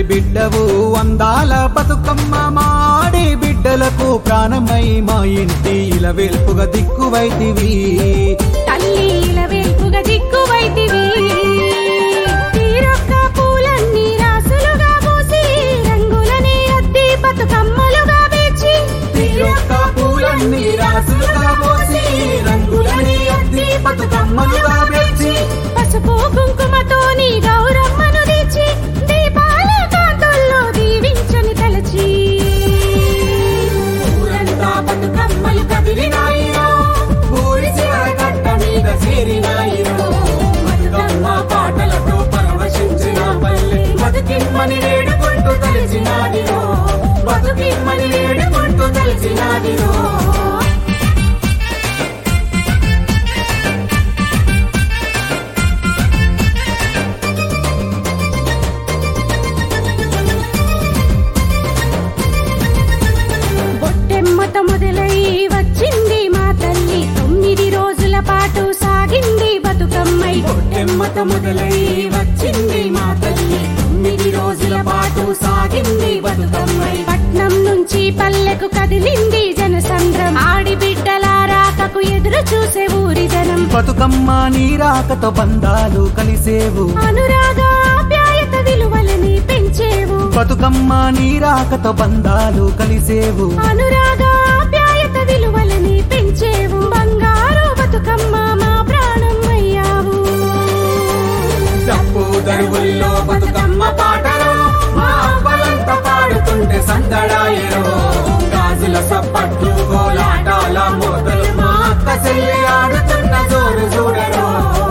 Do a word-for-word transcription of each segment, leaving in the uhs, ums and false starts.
బిడ్డవు అందాల బతుకమ్మ మాడి బిడ్డలకు ప్రాణమై మా ఇంటి ఇలవేల్పుగా దిక్కువైతివి తల్లి ఇలవేల్పుగా దిక్కువైతివి తీరొక్క పూలన్నీ రాసులుగా పోసి రంగులని అద్ది బతుకమ్మలుగా పేర్చి తీరొక్క పూలన్నీ రాసులుగా పోసి రంగులని అద్ది బతుకమ్మలుగా పేర్చి పసుపు కుంకుమతో నీ గౌరమ్మను తెచ్చి దీపాల కాంతుల్లో దీవించని తలచి ఊరంతా బతుకమ్మలు కదిలినాయిరో ఊరి చివర కట్ట మీద చేరినాయిరో బతుకమ్మ పాటలతో పరవశించిన పల్లె బతుకిమ్మని వేడుకుంటూ తలిచినాదిరో బతుకిమ్మని వేడుకుంటూ తలిచినాదిరో బొట్టెమ్మతో మొదలై వచ్చింది మా తల్లి తొమ్మిది రోజుల పాటు సాగింది బతుకమ్మై బొట్టెమ్మతో మొదలై వచ్చింది మా తల్లి తొమ్మిది రోజుల పాటు సాగింది బతుకమ్మై పట్నం నుంచి పల్లెకు కదిలింది జనసంద్రం ఆడి బిడ్డల రాకకు ఎదురు చూసే ఊరి జనం బతుకమ్మ నీ రాకతో బంధాలు కలిసేవు అనురాగ ఆప్యాయత విలువలని పెంచేవు బతుకమ్మ నీ రాకతో బంధాలు కలిసేవు అనురాగ ఆప్యాయత విలువలని పెంచేవు బంగారు బతుకమ్మ మా ప్రాణం అయ్యావు డప్పు దరువుల్లో బతుకమ్మ పాటలో మా అవ్వలంతా పాడుతుంటే సందడాయరో గాజుల సప్పట్లు గోలాటాల మోతలు మా అక్క చెల్లి ఆడుతున్న జోరు చూడరో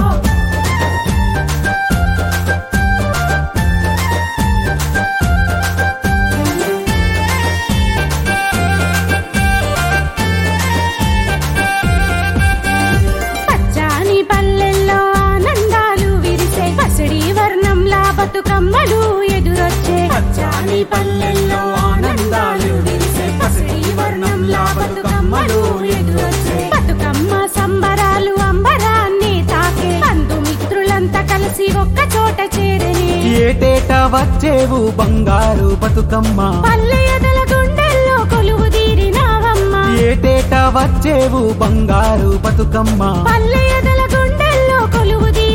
పచ్చాని పల్లెల్లో ఆనందాలు విరిసే పసిడి వర్ణంలా బతుకమ్మలు ఎదురొచ్చే పచ్చాని పల్లెల్లో ఆనందాలు విరిసే పసిడి వర్ణంలా బతుకమ్మలు ఎదురొచ్చే బతుకమ్మ సంబరాలు అంబరాన్ని తాకే బంధుమిత్రులంతా కలిసి ఒక్క చోట చేరని ఏటేటా వచ్చేవు బంగారు బతుకమ్మ పల్లె ఎదల గుండెల్లో కొలువు తీరినావమ్మ ఏటేటా వచ్చేవు బంగారు బతుకమ్మ పల్లె ఎదల గుండెల్లో కొలువు